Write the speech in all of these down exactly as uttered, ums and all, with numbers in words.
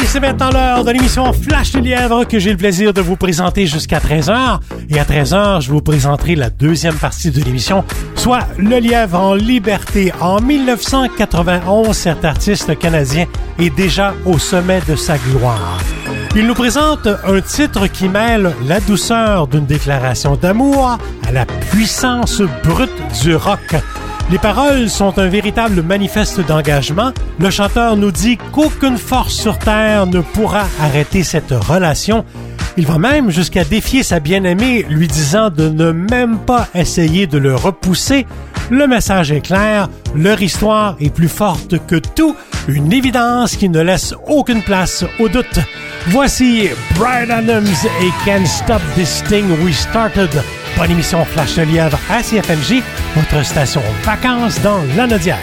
c'est maintenant l'heure de l'émission Flash de Lièvre que j'ai le plaisir de vous présenter jusqu'à treize heures. Et à treize heures, je vous présenterai la deuxième partie de l'émission, soit Le Lièvre en liberté. En dix-neuf cent quatre-vingt-onze, cet artiste canadien est déjà au sommet de sa gloire. Il nous présente un titre qui mêle la douceur d'une déclaration d'amour à la puissance brute du rock. Les paroles sont un véritable manifeste d'engagement. Le chanteur nous dit qu'aucune force sur Terre ne pourra arrêter cette relation. Il va même jusqu'à défier sa bien-aimée, lui disant de ne même pas essayer de le repousser. Le message est clair, leur histoire est plus forte que tout, une évidence qui ne laisse aucune place au doute. Voici Bryan Adams et Can't Stop This Thing We Started. Bonne émission Flash de Lièvre à C F M J, votre station vacances dans Lanaudière.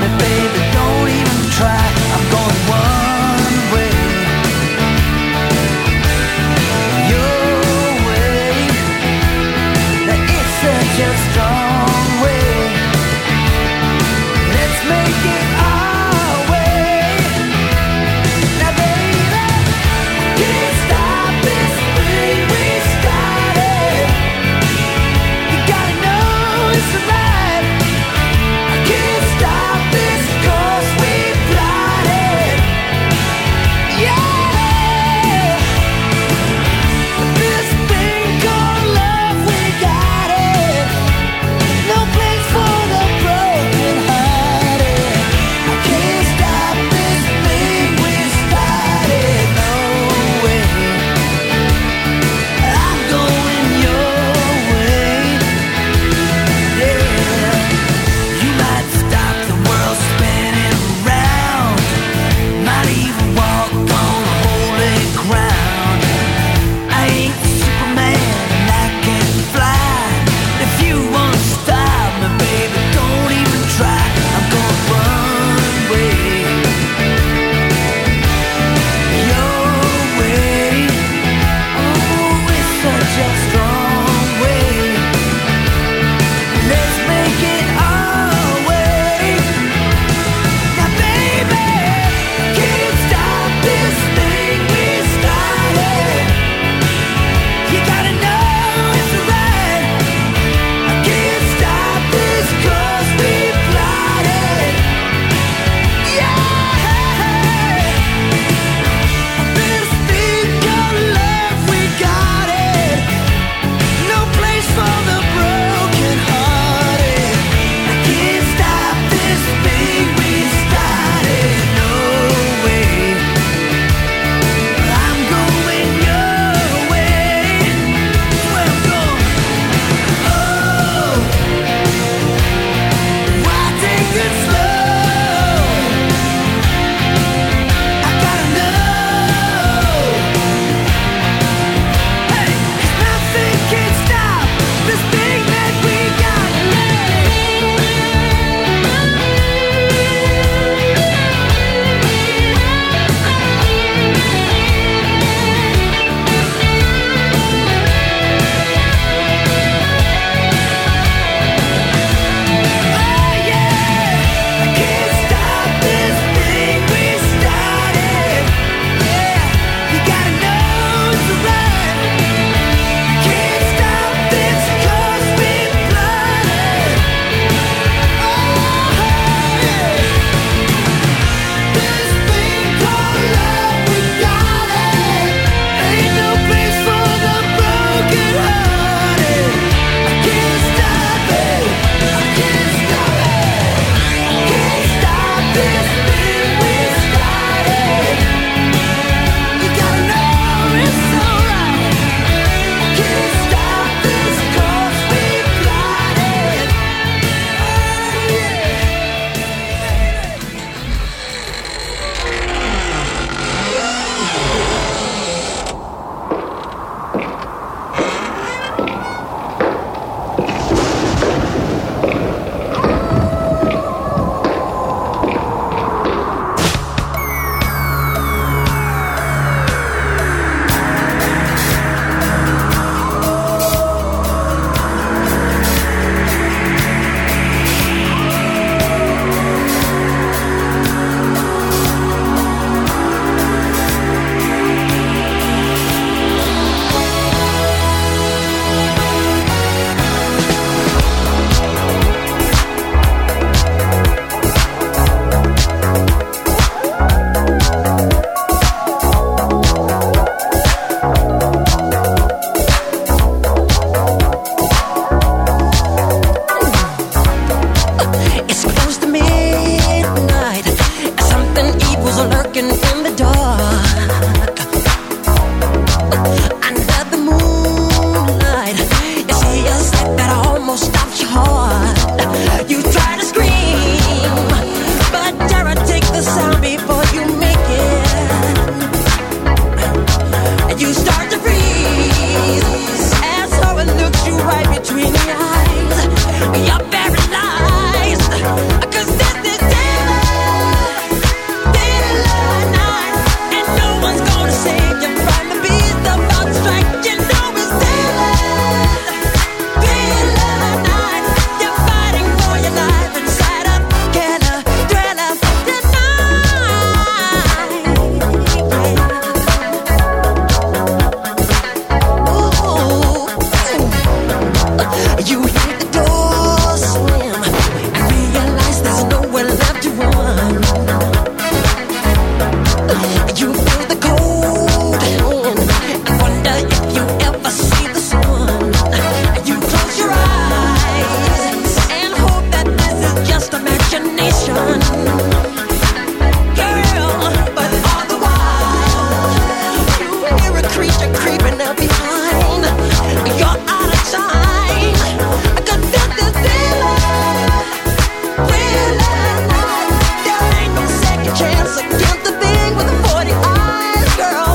Don't even try, I'm going one way. evil's lurking in the dark. Under the moonlight, you see a sight that almost stops your heart. You try to scream, but terror takes the sound before you make it. And you start to freeze as horror looks you right between the eyes. You're paralyzed, 'cause this is daylight, daylight night, and no one's gonna save you from the beast about to strike. You know it's daylight, daylight night. You're fighting for your life inside a killer thriller You hear the door slam and realize there's nowhere left to run. You feel the cold hand and wonder if you ever see the sun. You close your eyes and hope that this is just imagination. Girl, but all the while you hear a creature creeping up behind. You're out of time, 'cause this is daylight, daylight night. There ain't no second chance against the thing with the forty eyes, girl.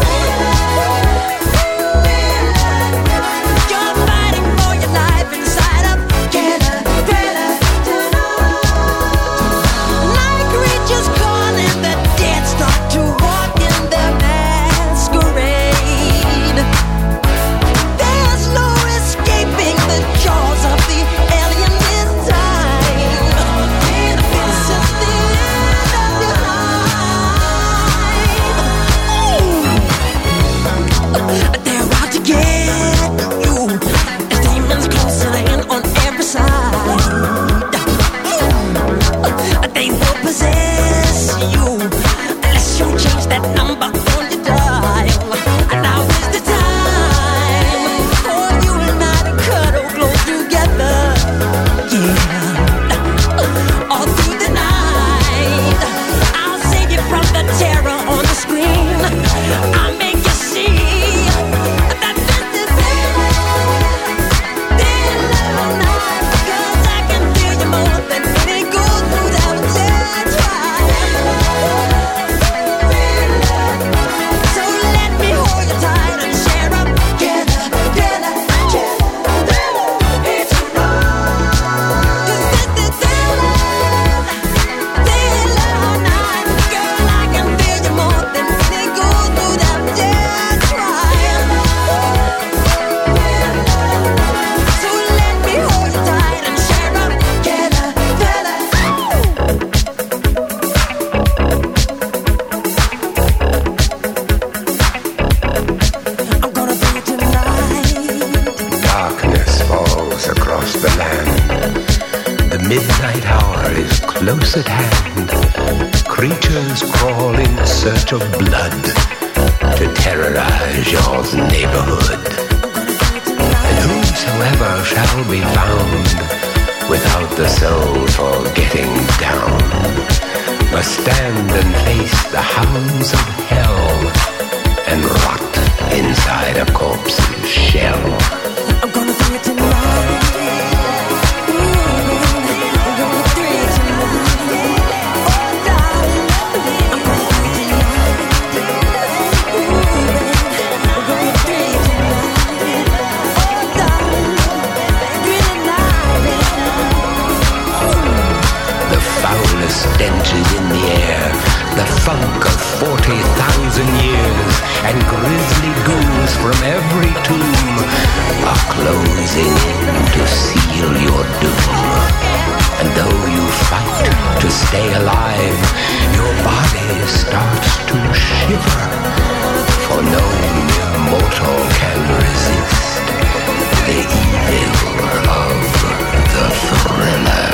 You're fighting for your life inside a killer thriller tonight. Night creatures calling, the dead start to walk in their masquerade. There's no escaping the jaws of the alien this time. This is the end of your life. They're out to get you. As demons closing in on every side. They will possess you unless you change that number on your dial. And now is the time for you and I to cuddle close together. Yeah. All through the night, I'll save you from the terror on the screen. I'll make you see that this is daylight, daylight night. 'Cause I can feel you more than any goes through that dead trial. So let me hold you tight and share up together, together, together. It's right. 'Cause this is daylight, daylight night. Girl, I can feel you more than any goes through that dead trial. So let me hold you tight and share up together, together. I'm gonna do it tonight. Darkness falls across the land. The midnight hour is close at hand. Creatures crawl in search of blood to terrorize your neighborhood. And whosoever shall be found without the soul for getting down must stand and face the hounds of hell and rot inside a corpse's shell. I'm gonna do it tonight. I'm gonna do it tonight. Oh, darling, I'm gonna do it tonight. I'm gonna do it tonight. Oh, darling, do it tonight. The foulest stench is in the air, the funk of forty thousand years, and grisly ghouls from every tomb are closing in to seal your doom. And though you fight to stay alive, your body starts to shiver, for no mere mortal can resist the evil of the thriller.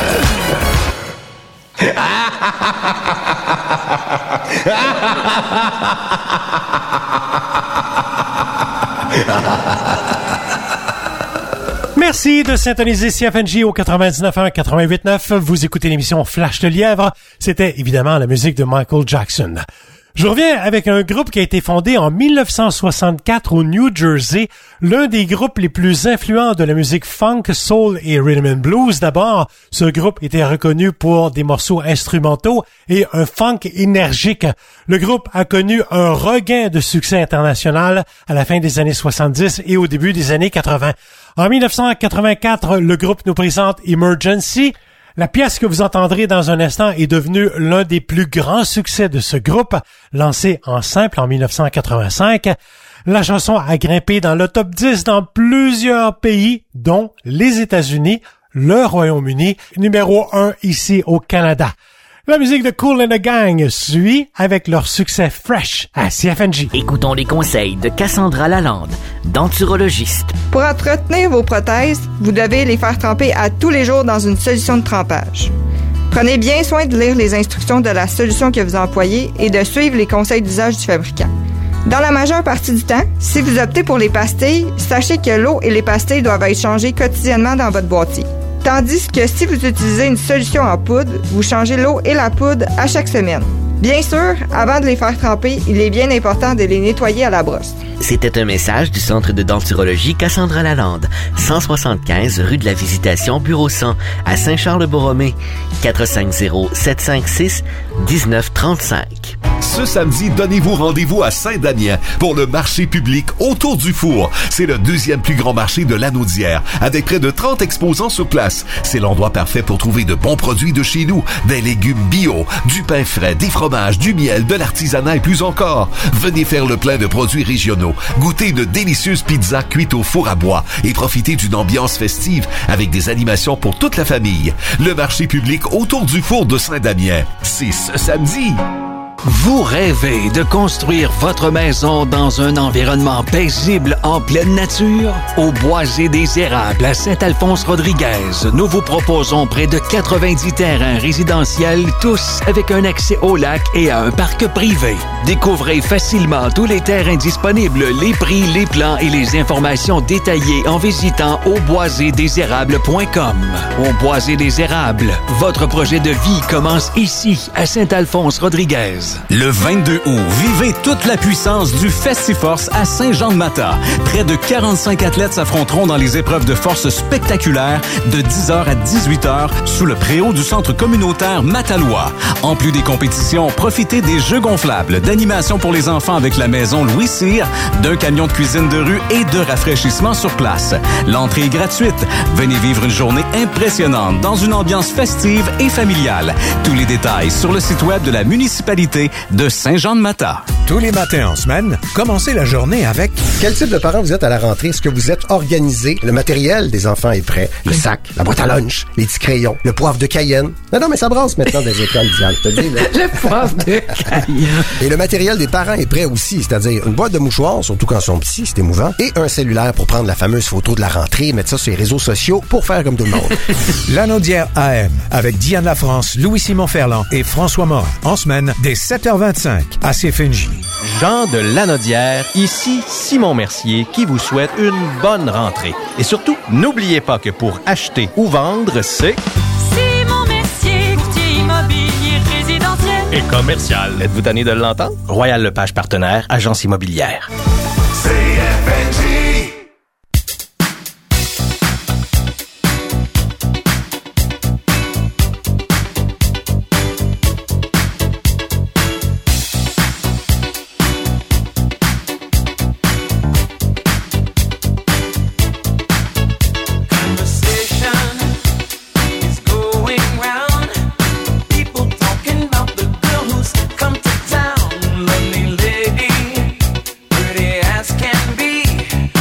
Merci de syntoniser C F N J au quatre-vingt-dix-neuf un quatre-vingt-huit neuf. Vous écoutez l'émission Flash de Lièvre. C'était évidemment la musique de Michael Jackson. Je reviens avec un groupe qui a été fondé en mille neuf cent soixante-quatre au New Jersey, l'un des groupes les plus influents de la musique funk, soul et rhythm and blues. D'abord, ce groupe était reconnu pour des morceaux instrumentaux et un funk énergique. Le groupe a connu un regain de succès international à la fin des années soixante-dix et au début des années quatre-vingts. En mille neuf cent quatre-vingt-quatre, le groupe nous présente Emergency. La pièce que vous entendrez dans un instant est devenue l'un des plus grands succès de ce groupe, lancé en simple en mille neuf cent quatre-vingt-cinq. La chanson a grimpé dans le top dix dans plusieurs pays, dont les États-Unis, le Royaume-Uni, numéro un ici au Canada. La musique de Kool and the Gang suit avec leur succès Fresh à C F N J. Écoutons les conseils de Cassandra Lalande, denturologiste. Pour entretenir vos prothèses, vous devez les faire tremper à tous les jours dans une solution de trempage. Prenez bien soin de lire les instructions de la solution que vous employez et de suivre les conseils d'usage du fabricant. Dans la majeure partie du temps, si vous optez pour les pastilles, sachez que l'eau et les pastilles doivent être changées quotidiennement dans votre boîtier. Tandis que si vous utilisez une solution en poudre, vous changez l'eau et la poudre à chaque semaine. Bien sûr, avant de les faire tremper, il est bien important de les nettoyer à la brosse. C'était un message du Centre de denturologie Cassandra Lalande, cent soixante-quinze rue de la Visitation, bureau cent, à Saint-Charles-de-Borromée, quatre cinq zéro, sept cinq six, un neuf trois cinq. Ce samedi, donnez-vous rendez-vous à Saint-Damien pour le marché public Autour du Four. C'est le deuxième plus grand marché de Lanaudière, avec près de trente exposants sur place. C'est l'endroit parfait pour trouver de bons produits de chez nous, des légumes bio, du pain frais, des fromages, du miel, de l'artisanat et plus encore. Venez faire le plein de produits régionaux, goûter une délicieuse pizza cuite au four à bois et profiter d'une ambiance festive avec des animations pour toute la famille. Le marché public Autour du Four de Saint-Damien, c'est ce samedi. Vous rêvez de construire votre maison dans un environnement paisible en pleine nature? Au Boisé des Érables à Saint-Alphonse-Rodriguez, nous vous proposons près de quatre-vingt-dix terrains résidentiels, tous avec un accès au lac et à un parc privé. Découvrez facilement tous les terrains disponibles, les prix, les plans et les informations détaillées en visitant au boisé des érables point com. Au Boisé des Érables, votre projet de vie commence ici, à Saint-Alphonse-Rodriguez. Le vingt-deux août, vivez toute la puissance du Festiforce à Saint-Jean-de-Mata. Près de quarante-cinq athlètes s'affronteront dans les épreuves de force spectaculaires de dix heures à dix-huit heures sous le préau du centre communautaire Matalois. En plus des compétitions, profitez des jeux gonflables, d'animations pour les enfants avec la maison Louis Cyr, d'un camion de cuisine de rue et de rafraîchissement sur place. L'entrée est gratuite. Venez vivre une journée impressionnante dans une ambiance festive et familiale. Tous les détails sur le site web de la municipalité de Saint-Jean-de-Mata. Tous les matins en semaine, commencez la journée avec... Quel type de parents vous êtes à la rentrée? Est-ce que vous êtes organisé? Le matériel des enfants est prêt. Le sac, la boîte à lunch, les petits crayons, le poivre de Cayenne. Non, non, mais ça brasse maintenant des écoles, Diane, je te dis. Là. Le poivre de Cayenne. Et le matériel des parents est prêt aussi, c'est-à-dire une boîte de mouchoirs, surtout quand ils sont petits, c'est émouvant, et un cellulaire pour prendre la fameuse photo de la rentrée, mettre ça sur les réseaux sociaux pour faire comme tout le monde. Lanaudière A M, avec Diane Lafrance, Louis-Simon Ferland et François Morin. En semaine, dès sept heures vingt-cinq, à C F N J. Jean de Lanaudière, ici Simon Mercier qui vous souhaite une bonne rentrée. Et surtout, n'oubliez pas que pour acheter ou vendre, c'est... Simon Mercier, courtier immobilier résidentiel et commercial. Êtes-vous tanné de l'entendre? Royal Lepage Partenaire, agence immobilière. C F N J. Come to town, lovely lady, pretty as can be.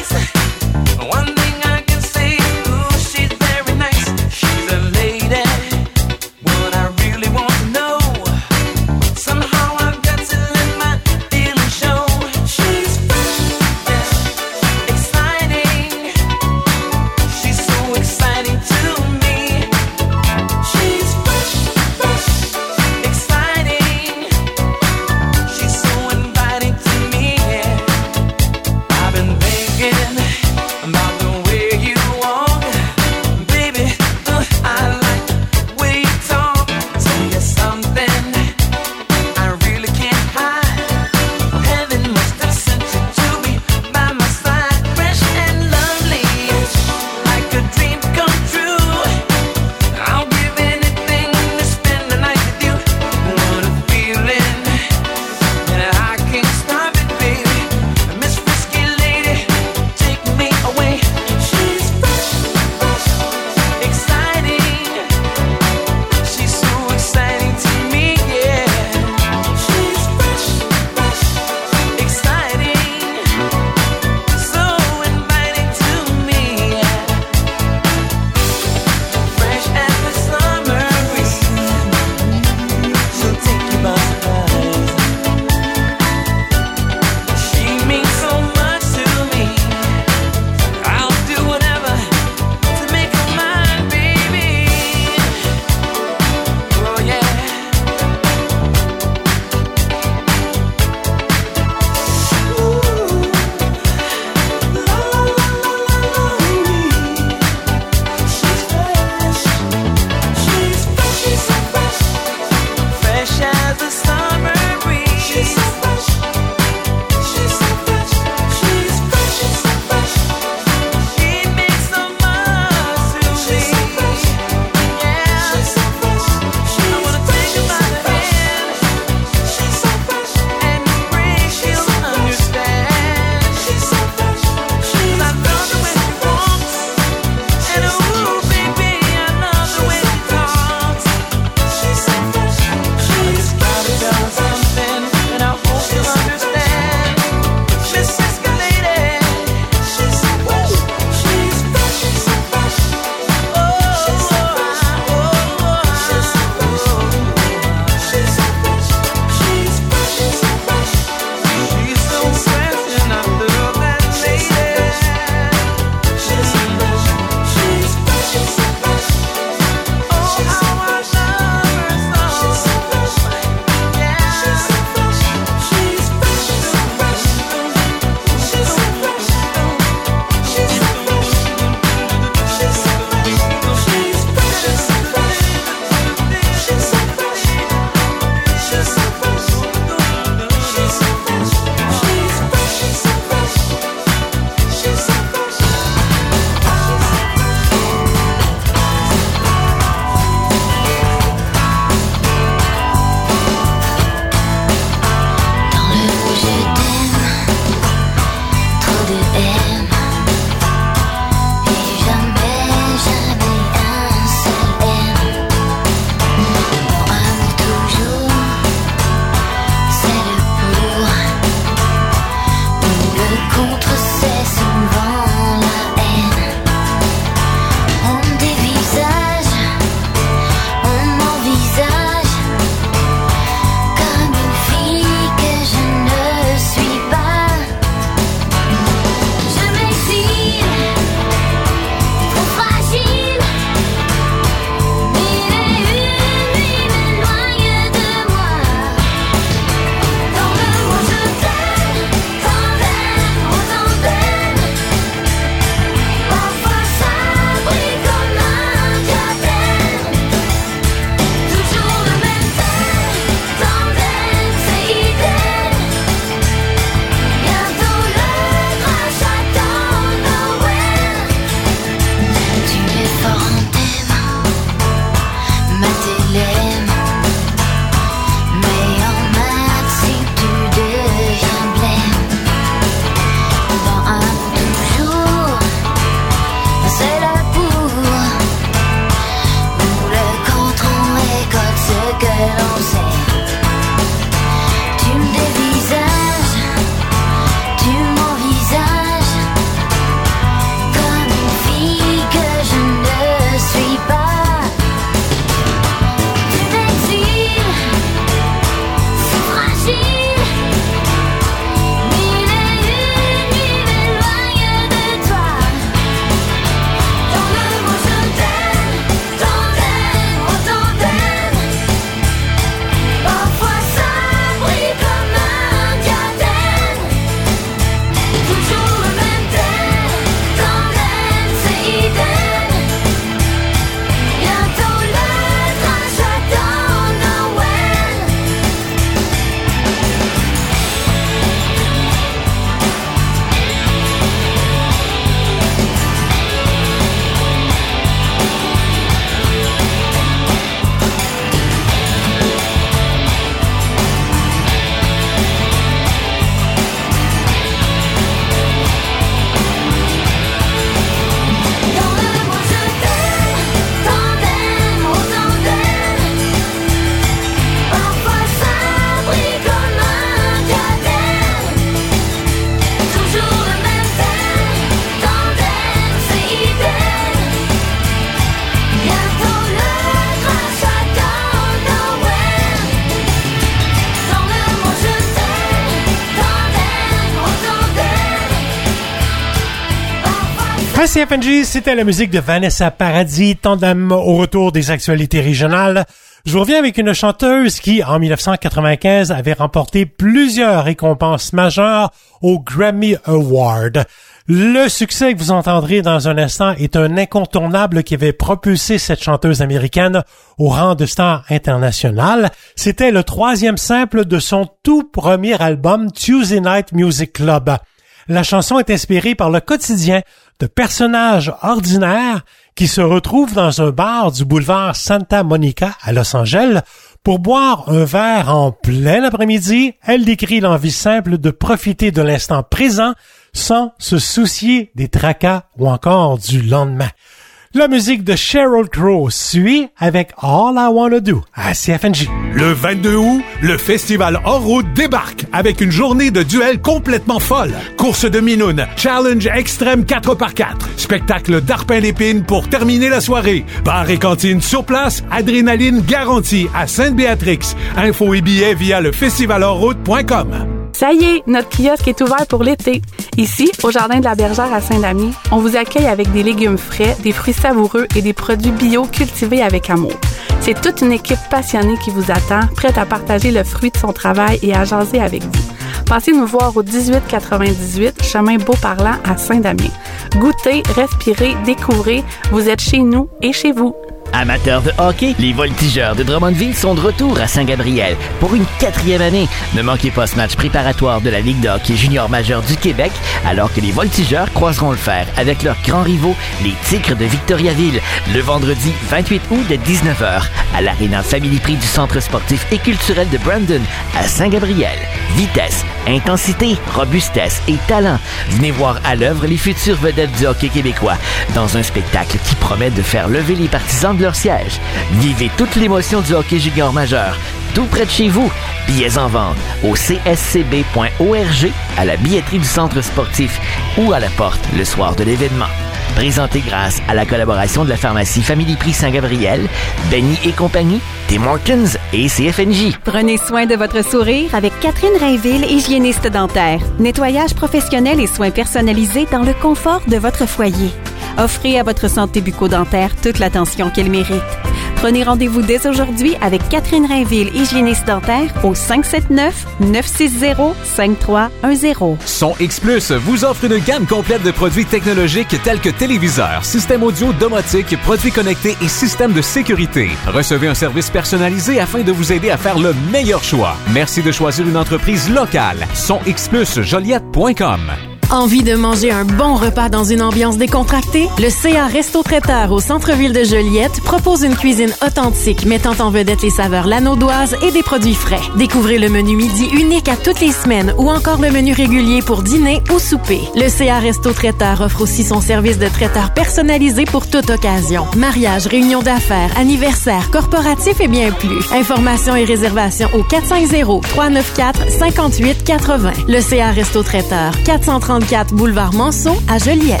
À C F N G, c'était la musique de Vanessa Paradis, tandem au retour des actualités régionales. Je vous reviens avec une chanteuse qui, en dix-neuf cent quatre-vingt-quinze, avait remporté plusieurs récompenses majeures au Grammy Award. Le succès que vous entendrez dans un instant est un incontournable qui avait propulsé cette chanteuse américaine au rang de star internationale. C'était le troisième simple de son tout premier album Tuesday Night Music Club. La chanson est inspirée par le quotidien de personnages ordinaires qui se retrouvent dans un bar du boulevard Santa Monica à Los Angeles pour boire un verre en plein après-midi. Elle décrit l'envie simple de profiter de l'instant présent sans se soucier des tracas ou encore du lendemain. La musique de Sheryl Crow suit avec All I Wanna Do à C F N J. Le vingt-deux août, le festival hors route débarque avec une journée de duel complètement folle. Course de minoune, challenge extrême quatre par quatre, spectacle d'arpin d'épines pour terminer la soirée. Bar et cantine sur place, adrénaline garantie à Sainte-Béatrix. Infos et billets via le festival hors route point com. Ça y est, notre kiosque est ouvert pour l'été. Ici, au Jardin de la Bergère à Saint-Damier, on vous accueille avec des légumes frais, des fruits savoureux et des produits bio cultivés avec amour. C'est toute une équipe passionnée qui vous attend, prête à partager le fruit de son travail et à jaser avec vous. Passez nous voir au dix-huit quatre-vingt-dix-huit, chemin Beauparlant à Saint-Damier. Goûtez, respirez, découvrez, vous êtes chez nous et chez vous. Amateurs de hockey, les Voltigeurs de Drummondville sont de retour à Saint-Gabriel pour une quatrième année. Ne manquez pas ce match préparatoire de la Ligue de hockey junior majeur du Québec, alors que les Voltigeurs croiseront le fer avec leurs grands rivaux, les Tigres de Victoriaville, le vendredi vingt-huit août de dix-neuf heures à l'Arena Family Prix du Centre sportif et culturel de Brandon à Saint-Gabriel. Vitesse, intensité, robustesse et talent. Venez voir à l'œuvre les futures vedettes du hockey québécois dans un spectacle qui promet de faire lever les partisans de leur siège. Vivez toute l'émotion du hockey junior majeur, tout près de chez vous. Billets en vente au c s c b point org, à la billetterie du centre sportif ou à la porte le soir de l'événement. Présenté grâce à la collaboration de la pharmacie Family Prix Saint-Gabriel, Benny et compagnie, Tim Hortons et C F N J. Prenez soin de votre sourire avec Catherine Rainville, hygiéniste dentaire. Nettoyage professionnel et soins personnalisés dans le confort de votre foyer. Offrez à votre santé bucco-dentaire toute l'attention qu'elle mérite. Prenez rendez-vous dès aujourd'hui avec Catherine Rainville, hygiéniste dentaire, au cinq sept neuf, neuf six zéro, cinq trois un zéro. Son X Plus vous offre une gamme complète de produits technologiques tels que téléviseurs, systèmes audio domotiques, produits connectés et systèmes de sécurité. Recevez un service personnalisé afin de vous aider à faire le meilleur choix. Merci de choisir une entreprise locale. Son X Plus Joliette point com. Envie de manger un bon repas dans une ambiance décontractée? Le C A Resto Traiteur au centre-ville de Joliette propose une cuisine authentique mettant en vedette les saveurs lanaudoises et des produits frais. Découvrez le menu midi unique à toutes les semaines ou encore le menu régulier pour dîner ou souper. Le C A Resto Traiteur offre aussi son service de traiteur personnalisé pour toute occasion. Mariage, réunion d'affaires, anniversaire, corporatif et bien plus. Informations et réservations au quatre cinq zéro, trois neuf quatre, cinq huit quatre zéro. Le C A Resto Traiteur, quatre cent trente-quatre boulevard Manson à Joliette.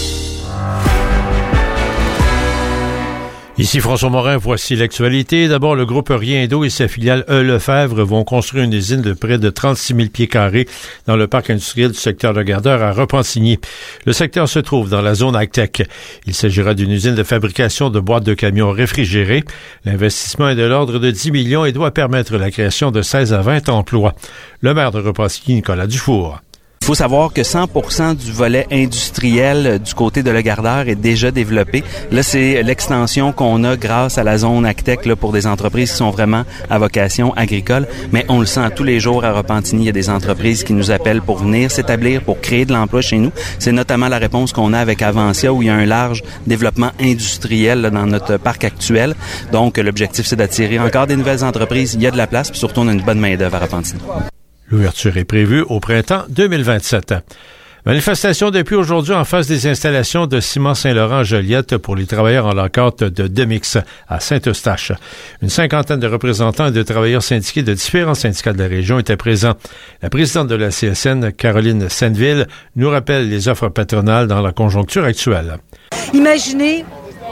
Ici François Morin, voici l'actualité. D'abord, le groupe Rien d'eau et sa filiale E. Lefebvre vont construire une usine de près de trente-six mille pieds carrés dans le parc industriel du secteur de Gardeur à Repentigny. Le secteur se trouve dans la zone high-tech. Il s'agira d'une usine de fabrication de boîtes de camions réfrigérées. L'investissement est de l'ordre de dix millions et doit permettre la création de seize à vingt emplois. Le maire de Repentigny, Nicolas Dufour. Il faut savoir que cent pour cent du volet industriel du côté de Le Gardeur est déjà développé. Là, c'est l'extension qu'on a grâce à la zone Actec là, pour des entreprises qui sont vraiment à vocation agricole. Mais on le sent tous les jours à Repentigny, il y a des entreprises qui nous appellent pour venir s'établir, pour créer de l'emploi chez nous. C'est notamment la réponse qu'on a avec Avancia où il y a un large développement industriel là, dans notre parc actuel. Donc, l'objectif, c'est d'attirer encore des nouvelles entreprises. Il y a de la place, puis surtout, on a une bonne main-d'œuvre à Repentigny. L'ouverture est prévue au printemps deux mille vingt-sept. Manifestation depuis aujourd'hui en face des installations de Ciment Saint-Laurent à Joliette pour les travailleurs en lockout de Demix à Saint-Eustache. Une cinquantaine de représentants et de travailleurs syndiqués de différents syndicats de la région étaient présents. La présidente de la C S N, Caroline Senneville, nous rappelle les offres patronales dans la conjoncture actuelle. Imaginez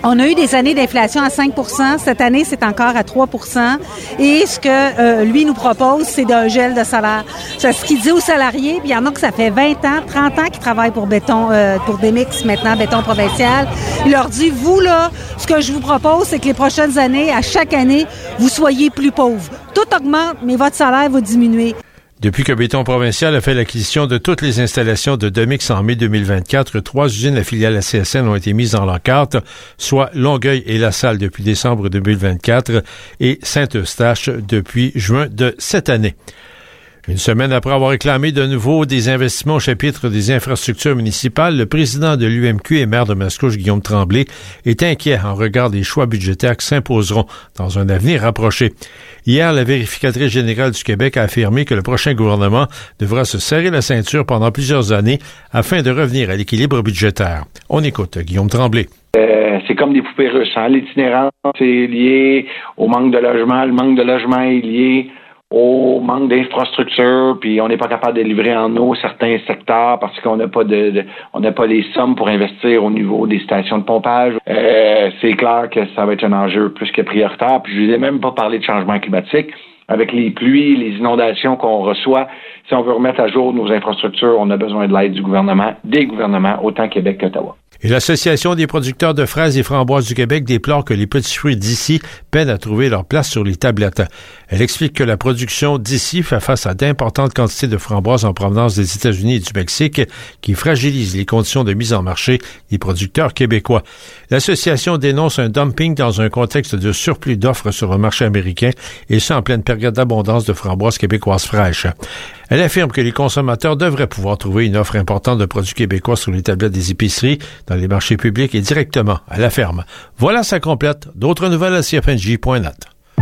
On a eu des années d'inflation à cinq pour cent. Cette année, c'est encore à trois pour cent. Et ce que euh, lui nous propose, c'est d'un gel de salaire. C'est ce qu'il dit aux salariés, puis il y en a que ça fait vingt ans, trente ans qu'ils travaillent pour Béton, euh, pour Demix, maintenant Béton Provincial. Il leur dit, vous là, ce que je vous propose, c'est que les prochaines années, à chaque année, vous soyez plus pauvres. Tout augmente, mais votre salaire va diminuer. Depuis que Béton Provincial a fait l'acquisition de toutes les installations de Demix en mai deux mille vingt-quatre, trois usines affiliées à la C S N ont été mises dans leur carte, soit Longueuil et La Salle depuis décembre deux mille vingt-quatre et Saint-Eustache depuis juin de cette année. Une semaine après avoir réclamé de nouveau des investissements au chapitre des infrastructures municipales, le président de l'U M Q et maire de Mascouche, Guillaume Tremblay, est inquiet en regard des choix budgétaires qui s'imposeront dans un avenir rapproché. Hier, la vérificatrice générale du Québec a affirmé que le prochain gouvernement devra se serrer la ceinture pendant plusieurs années afin de revenir à l'équilibre budgétaire. On écoute Guillaume Tremblay. Euh, c'est comme des poupées russes. Hein? L'itinérance est lié au manque de logement. Le manque de logement est lié au manque d'infrastructures, puis on n'est pas capable de livrer en eau certains secteurs parce qu'on n'a pas de, de on n'a pas les sommes pour investir au niveau des stations de pompage. Euh, c'est clair que ça va être un enjeu plus que prioritaire. Puis je vous ai même pas parlé de changement climatique. Avec les pluies, les inondations qu'on reçoit, si on veut remettre à jour nos infrastructures, on a besoin de l'aide du gouvernement, des gouvernements, autant Québec qu'Ottawa. Et l'Association des producteurs de fraises et framboises du Québec déplore que les petits fruits d'ici peinent à trouver leur place sur les tablettes. Elle explique que la production d'ici fait face à d'importantes quantités de framboises en provenance des États-Unis et du Mexique qui fragilisent les conditions de mise en marché des producteurs québécois. L'association dénonce un dumping dans un contexte de surplus d'offres sur le marché américain et ce en pleine période d'abondance de framboises québécoises fraîches. Elle affirme que les consommateurs devraient pouvoir trouver une offre importante de produits québécois sur les tablettes des épiceries, dans les marchés publics et directement à la ferme. Voilà, ça complète. D'autres nouvelles à C F N J point net.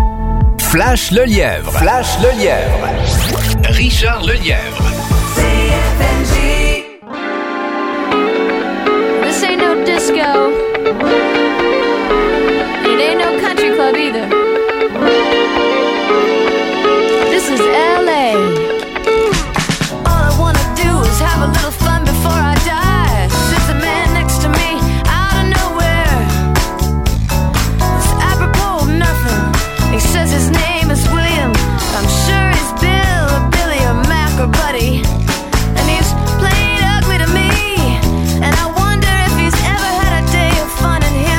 Flash le lièvre. Flash le lièvre. Richard Lelièvre. C F N J. This ain't no disco. It ain't no country club either. This is L A. All I wanna do is have a little fun before I die. Sits a man next to me out of nowhere. It's apropos of nothing. He says his name is William. I'm sure he's Bill or Billy or Mac or Buddy. And he's plain ugly to me. And I wonder if he's ever had a day of fun in here.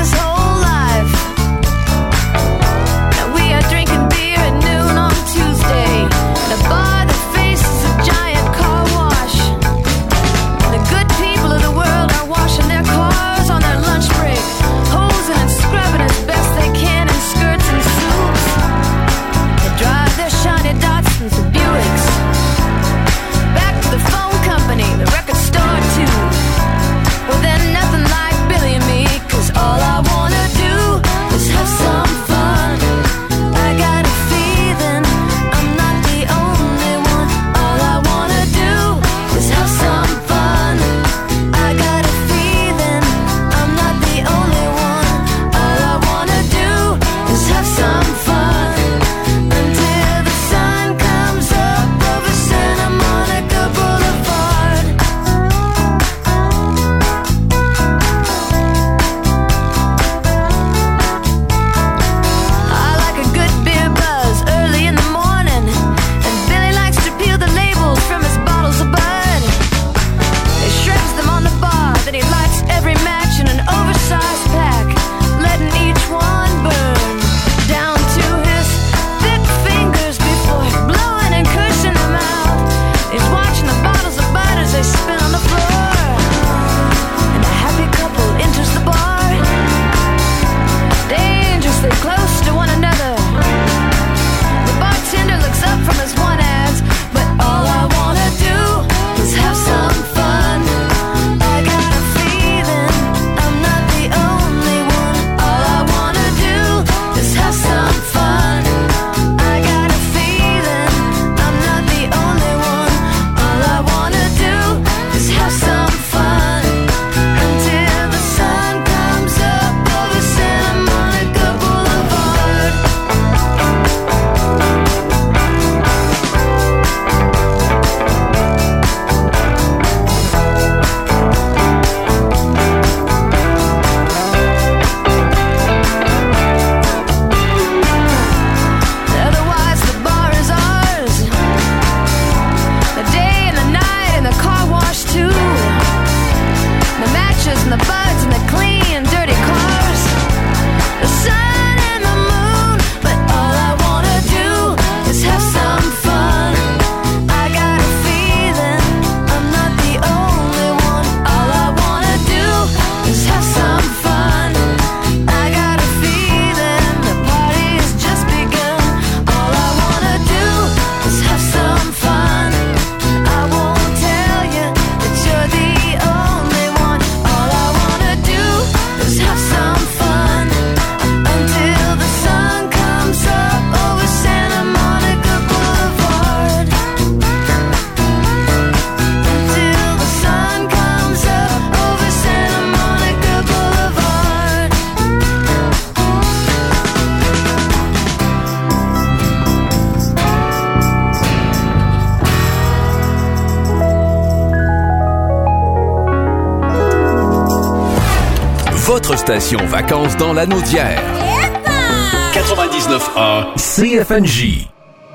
votre station vacances dans l'Anaudière. quatre-vingt-dix-neuf A C F N J.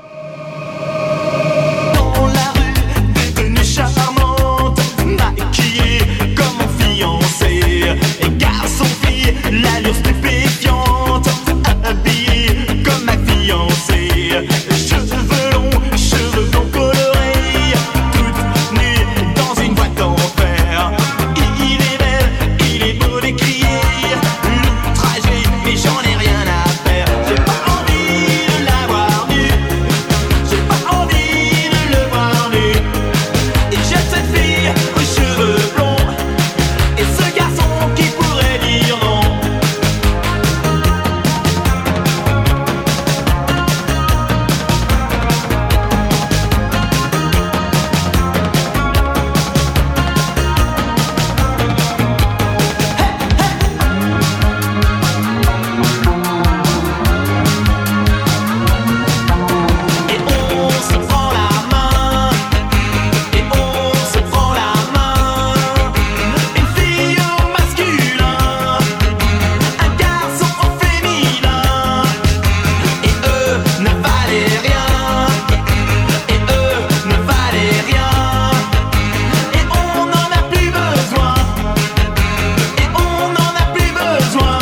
Charmante, maquillée comme mon fiancé. Et garçon-fille, l'allure stupéfiante, habillée comme ma fiancée. Cheveux longs, cheveux blonds colorés, toute nue dans une boîte en fer. Il est belle, il est beau d'écrier, le trajet, mais j'en ai rien à faire. J'ai pas envie de la voir nue, j'ai pas envie de le voir nu. J'aime cette fille aux cheveux blonds et ce garçon qui pourrait dire non. Et on se prend la main, et on se prend la main. Une fille au masculin, un garçon au féminin. Et eux ne valaient rien, et eux ne valaient rien. Et on n'en a plus besoin, et on n'en a plus besoin.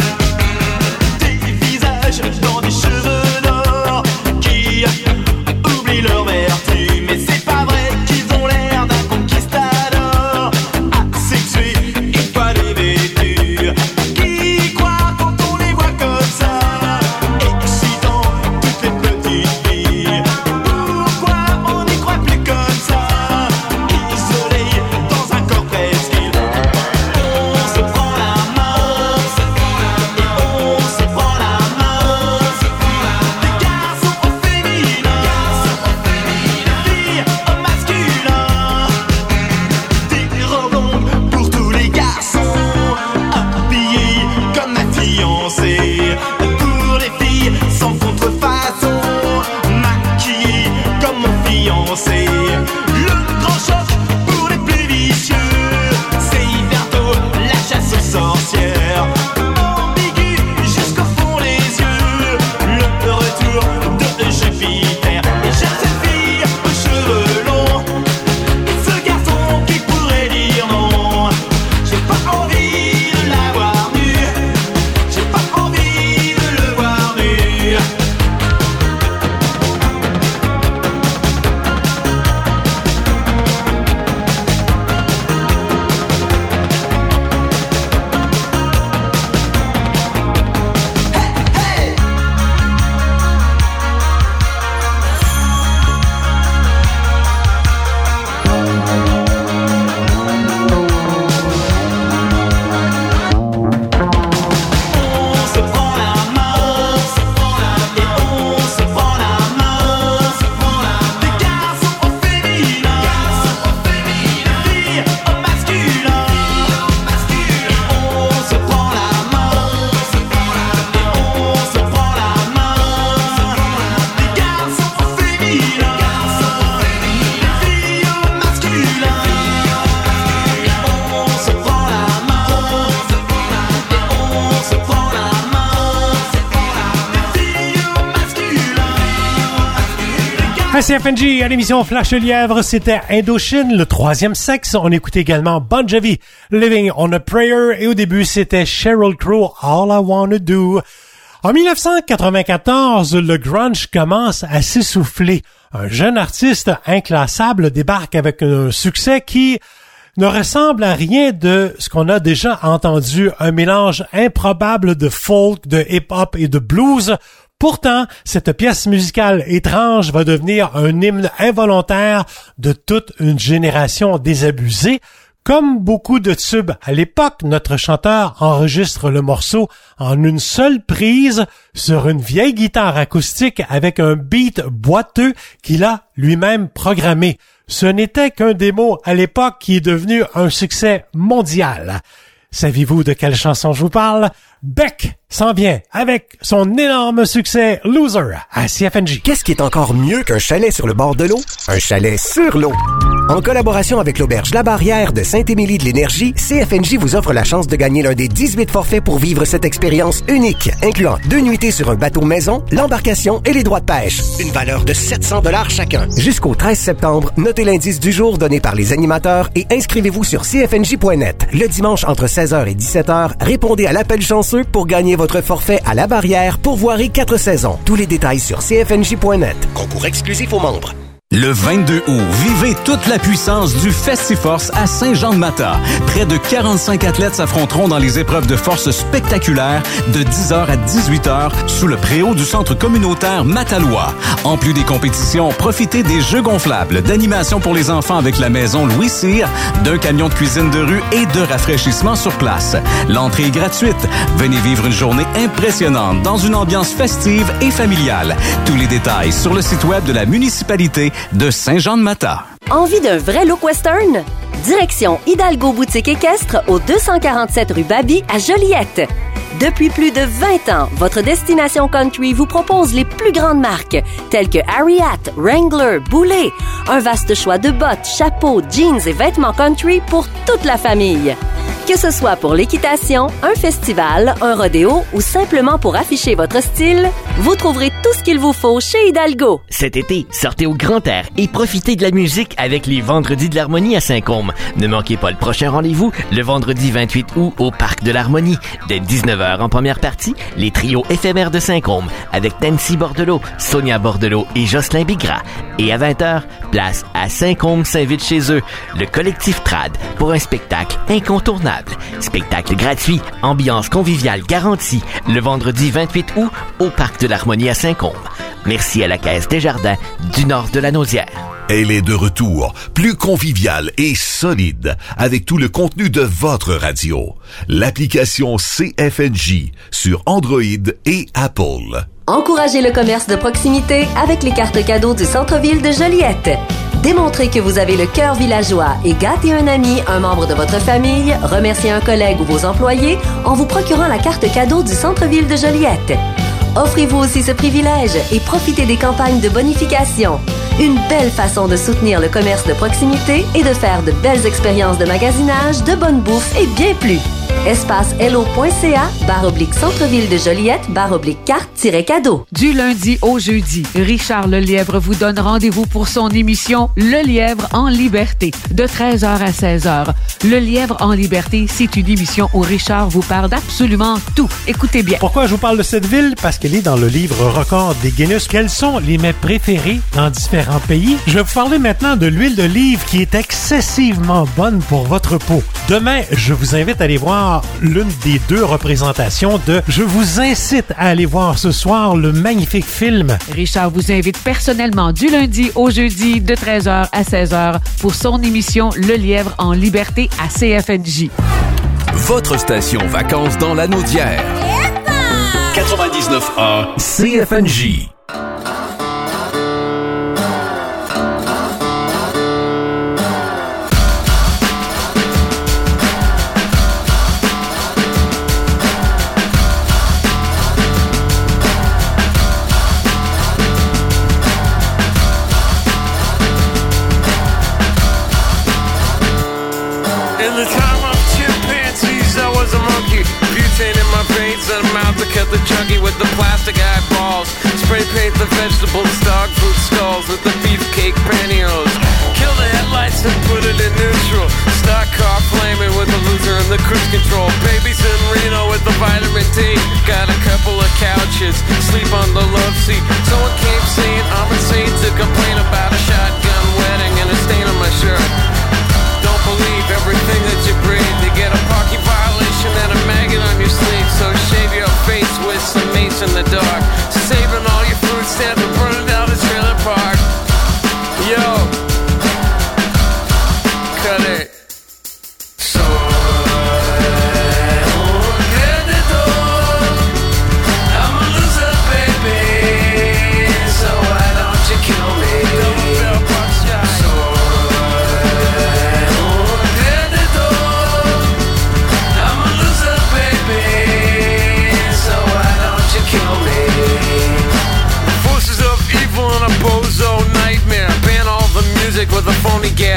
Des visages dans des cheveux d'or qui oublient leur vertu. Mais c'est pas vrai qu'ils ont l'air d'un conquistador, asexué et pas dévêtu. Qui croit quand on les voit comme ça, excitant toutes les petites filles? Pourquoi on n'y croit plus comme ça, isolé dans un corps presqu'île? On se prend la main, et on se prend la main. Des garçons au féminin, filles au masculin. Des robes longues pour tous les garçons, habillés comme ma fiancée. Pour les filles sans contrefaçon, maquillées comme mon fiancé. Le grand choc pour les plus vicieux, c'est bientôt la chasse aux sorcières. Ambigu jusqu'au fond des yeux, le retour de Jupiter. Et j'aime cette fille aux cheveux longs et ce garçon qui pourrait dire non. J'ai pas envie de la voir nue, j'ai pas envie de le voir nu. On se prend la main, et on se prend la main. Des garçons au féminin, filles au masculin. Et on se prend la main, et on se prend la main. Des garçons au féminin, filles au masculin. Et on se prend la main, et on se prend la main. Des filles au masculin. À C F N J, à l'émission Flash le Lièvre, c'était Indochine, le troisième sexe. On écoutait également Bon Jovi, Living on a Prayer. Et au début, c'était Sheryl Crow, All I Wanna Do. En dix-neuf cent quatre-vingt-quatorze, le grunge commence à s'essouffler. Un jeune artiste inclassable débarque avec un succès qui ne ressemble à rien de ce qu'on a déjà entendu. Un mélange improbable de folk, de hip-hop et de blues. Pourtant, cette pièce musicale étrange va devenir un hymne involontaire de toute une génération désabusée. Comme beaucoup de tubes à l'époque, notre chanteur enregistre le morceau en une seule prise sur une vieille guitare acoustique avec un beat boiteux qu'il a lui-même programmé. Ce n'était qu'un démo à l'époque qui est devenu un succès mondial. Savez-vous de quelle chanson je vous parle? Beck s'en vient avec son énorme succès Loser à C F N J. Qu'est-ce qui est encore mieux qu'un chalet sur le bord de l'eau? Un chalet sur l'eau. En collaboration avec l'Auberge La Barrière de Saint-Émilie de l'Énergie, C F N J vous offre la chance de gagner l'un des dix-huit forfaits pour vivre cette expérience unique, incluant deux nuitées sur un bateau maison, l'embarcation et les droits de pêche. Une valeur de sept cents dollars chacun. Jusqu'au treize septembre, notez l'indice du jour donné par les animateurs et inscrivez-vous sur c f n j point net. Le dimanche entre seize heures et dix-sept heures, répondez à l'appel chanceux pour gagner votre forfait à La Barrière pour voirie quatre saisons. Tous les détails sur c f n j point net. Concours exclusif aux membres. Le vingt-deux août, vivez toute la puissance du Festiforce à Saint-Jean-de-Matha. Près de quarante-cinq athlètes s'affronteront dans les épreuves de force spectaculaires de dix heures à dix-huit heures sous le préau du centre communautaire Matalois. En plus des compétitions, profitez des jeux gonflables, d'animations pour les enfants avec la maison Louis Cyr, d'un camion de cuisine de rue et de rafraîchissement sur place. L'entrée est gratuite. Venez vivre une journée impressionnante dans une ambiance festive et familiale. Tous les détails sur le site web de la municipalité de Saint-Jean-de-Matha. Envie d'un vrai look western? Direction Hidalgo Boutique Équestre au deux cent quarante-sept rue Baby à Joliette. Depuis plus de vingt ans, votre destination country vous propose les plus grandes marques telles que Ariat, Wrangler, Boulet. Un vaste choix de bottes, chapeaux, jeans et vêtements country pour toute la famille. Que ce soit pour l'équitation, un festival, un rodéo ou simplement pour afficher votre style, vous trouverez tout ce qu'il vous faut chez Hidalgo. Cet été, sortez au grand air et profitez de la musique avec les Vendredis de l'Harmonie à Saint-Côme. Ne manquez pas le prochain rendez-vous, le vendredi vingt-huit août au Parc de l'Harmonie. Dès dix-neuf heures en première partie, les trios éphémères de Saint-Côme avec Nancy Bordelot, Sonia Bordelot et Jocelyn Bigra. Et à vingt heures, place à Saint-Côme s'invite chez eux, le collectif Trad, pour un spectacle incontournable. Spectacle gratuit, ambiance conviviale garantie, le vendredi vingt-huit août au Parc de l'Harmonie à Saint-Côme. Merci à la Caisse Desjardins du nord de la Naudière. Elle est de retour, plus conviviale et solide, avec tout le contenu de votre radio. L'application C F N J sur Android et Apple. Encouragez le commerce de proximité avec les cartes cadeaux du centre-ville de Joliette. Démontrez que vous avez le cœur villageois et gâtez un ami, un membre de votre famille, remerciez un collègue ou vos employés en vous procurant la carte cadeau du centre-ville de Joliette. Offrez-vous aussi ce privilège et profitez des campagnes de bonification. Une belle façon de soutenir le commerce de proximité et de faire de belles expériences de magasinage, de bonne bouffe et bien plus. Espace hello.ca, barre oblique centre-ville de Joliette, barre oblique carte-cadeau. Du lundi au jeudi, Richard Lelièvre vous donne rendez-vous pour son émission Le Lièvre en liberté, de treize heures à seize heures. Le Lièvre en liberté, c'est une émission où Richard vous parle d'absolument tout. Écoutez bien. Pourquoi je vous parle de cette ville? Parce qu'elle est dans le livre record des Guinness. Quels sont les mets préférés dans différents pays? Je vais vous parler maintenant de l'huile d'olive qui est excessivement bonne pour votre peau. Demain, je vous invite à aller voir l'une des deux représentations de Je vous incite à aller voir ce soir le magnifique film. Richard vous invite personnellement du lundi au jeudi de treize heures à seize heures pour son émission Le Lièvre en liberté à C F N J. Votre station Vacances dans la Naudière. quatre-vingt-dix-neuf A C F N J. Cut the chunky with the plastic eyeballs. Spray paint the vegetables, dog food skulls with the beefcake pantyhose. Kill the headlights and put it in neutral. Stock car flaming with the loser and the cruise control. Babies in Reno with the vitamin D. Got a couple of couches, sleep on the love seat. Someone came saying I'm insane to complain about a shotgun wedding and a stain on my shirt. Don't believe everything that you breathe. You get a parking violation and a maggot on your sleeve. So shave your face with some mace in the dark. Saving all your food stamps and burning down the trailer park. Yo, cut it. So I'm a loser, baby. So why don't you kill me? So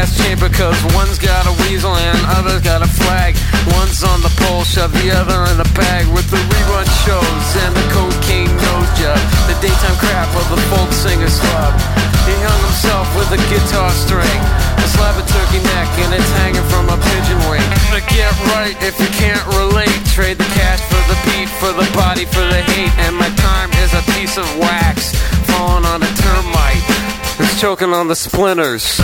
gas chamber, cause one's got a weasel and other's got a flag. One's on the pole, shove the other in a bag with the rerun shows and the cocaine nose job. The daytime crap of the folk singer's club. He hung himself with a guitar string, a slab of turkey neck, and it's hanging from a pigeon wing. But get right if you can't relate. Trade the cash for the beat, for the body, for the hate. And my time is a piece of wax falling on a termite. It's choking on the splinters. So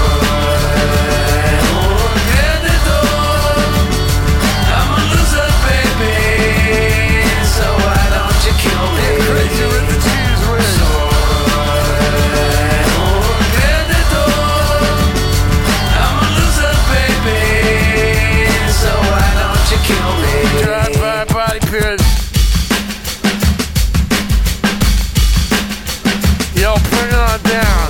yo, bring it on down.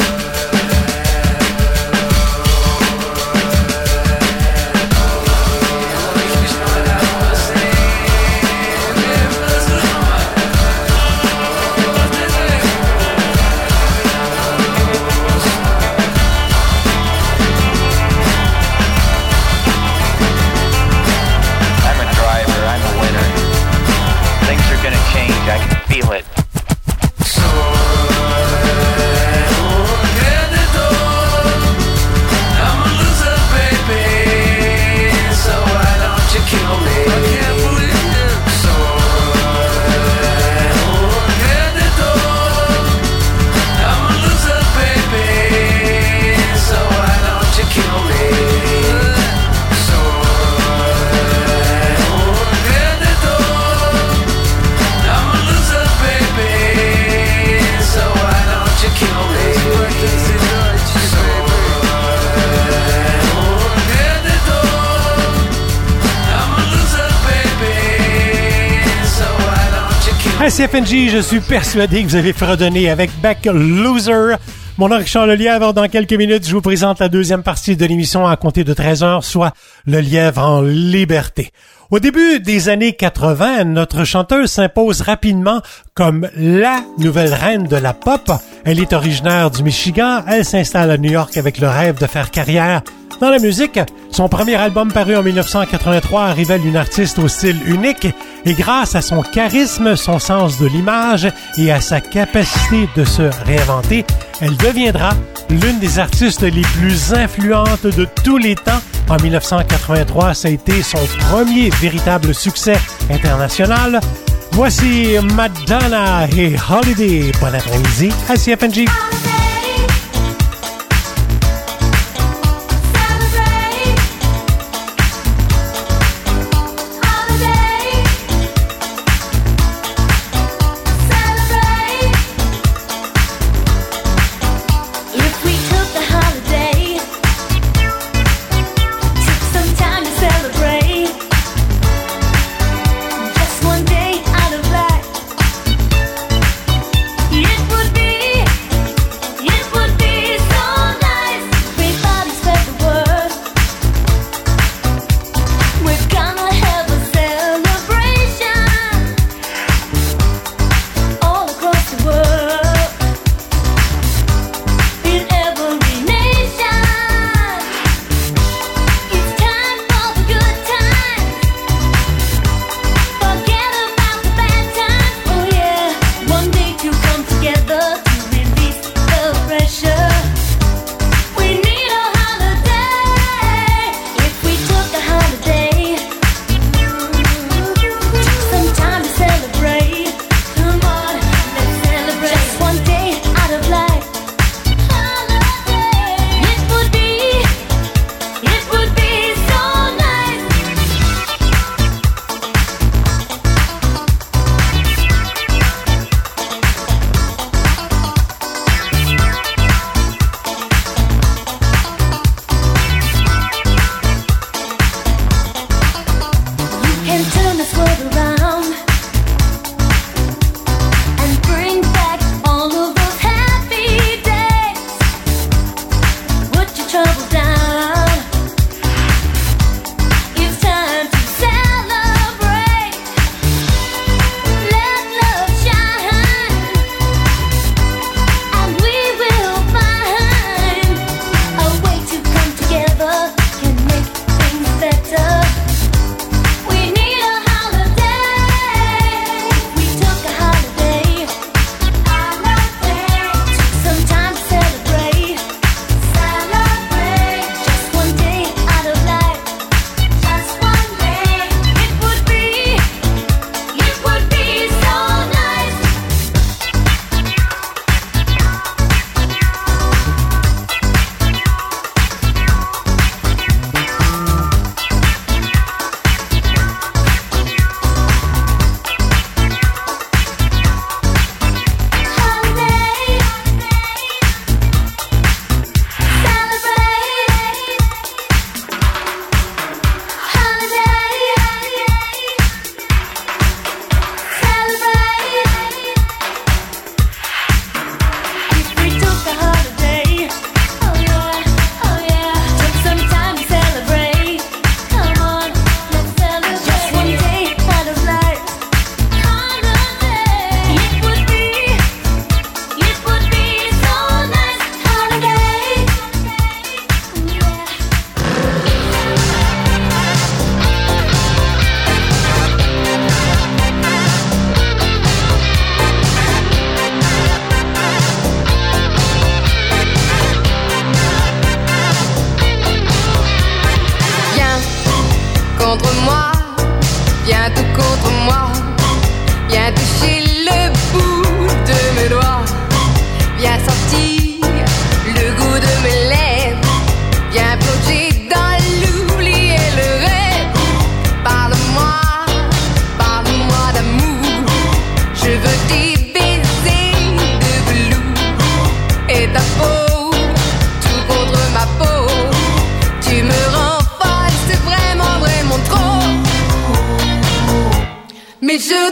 I'm a driver, I'm a winner. Things are gonna change, I can feel it. À C F N J, je suis persuadé que vous avez fredonné avec Beck Loser. Mon nom est Richard Lelièvre. Dans quelques minutes, je vous présente la deuxième partie de l'émission à compter de treize heures, soit Le Lièvre en liberté. Au début des années quatre-vingts, notre chanteuse s'impose rapidement comme la nouvelle reine de la pop. Elle est originaire du Michigan. Elle s'installe à New York avec le rêve de faire carrière dans la musique. Son premier album paru en dix-neuf cent quatre-vingt-trois révèle une artiste au style unique et grâce à son charisme, son sens de l'image et à sa capacité de se réinventer, elle deviendra l'une des artistes les plus influentes de tous les temps. En dix-neuf cent quatre-vingt-trois, ça a été son premier véritable succès international. Voici Madonna et Holiday. Bon après-midi à C F N J. It would be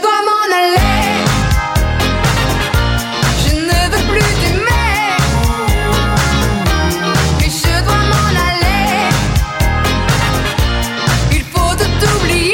dois m'en aller. Je ne veux plus t'aimer, mais je dois m'en aller. Il faut tout oublier.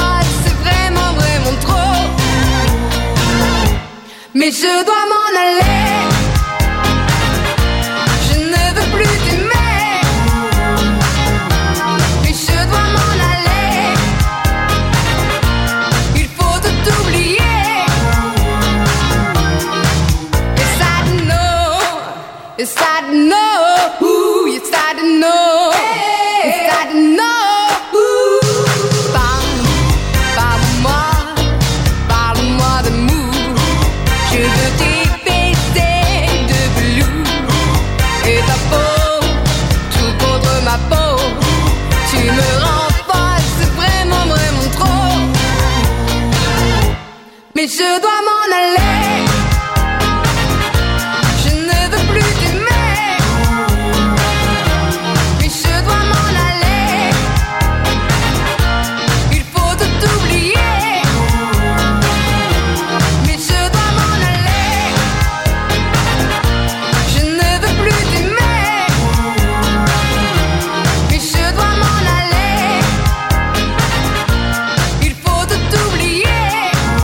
Mais je dois m'en aller.